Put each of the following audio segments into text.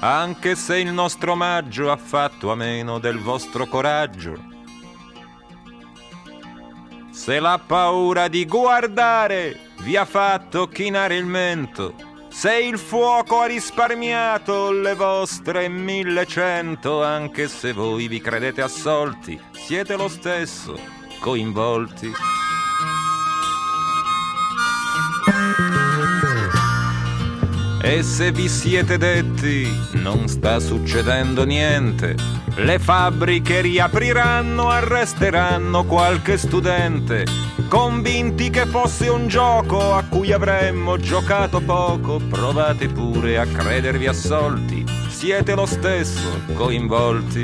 anche se il nostro omaggio ha fatto a meno del vostro coraggio. Se la paura di guardare vi ha fatto chinare il mento, se il fuoco ha risparmiato le vostre 1100, anche se voi vi credete assolti, siete lo stesso coinvolti. E se vi siete detti non sta succedendo niente, le fabbriche riapriranno, arresteranno qualche studente, convinti che fosse un gioco a cui avremmo giocato poco, provate pure a credervi assolti, siete lo stesso coinvolti.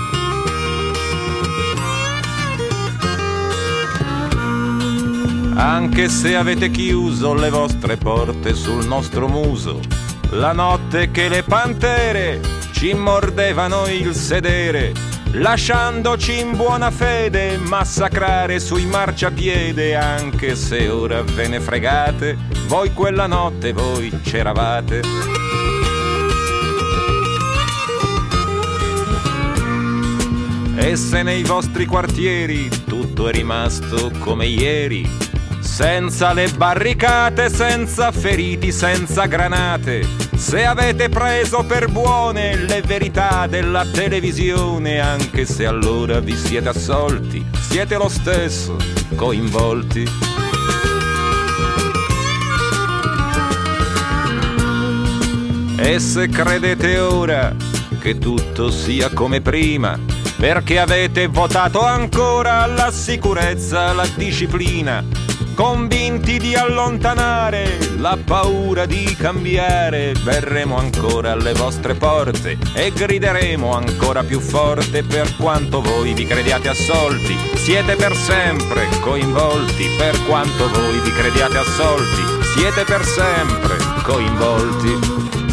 Anche se avete chiuso le vostre porte sul nostro muso, la notte che le pantere ci mordevano il sedere, lasciandoci in buona fede massacrare sui marciapiede, anche se ora ve ne fregate, voi quella notte voi c'eravate. E se nei vostri quartieri tutto è rimasto come ieri, senza le barricate, senza feriti, senza granate, se avete preso per buone le verità della televisione, anche se allora vi siete assolti, siete lo stesso coinvolti. E se credete ora che tutto sia come prima, perché avete votato ancora la sicurezza, la disciplina, convinti di allontanare la paura di cambiare, verremo ancora alle vostre porte e grideremo ancora più forte, per quanto voi vi crediate assolti, siete per sempre coinvolti, per quanto voi vi crediate assolti, siete per sempre coinvolti.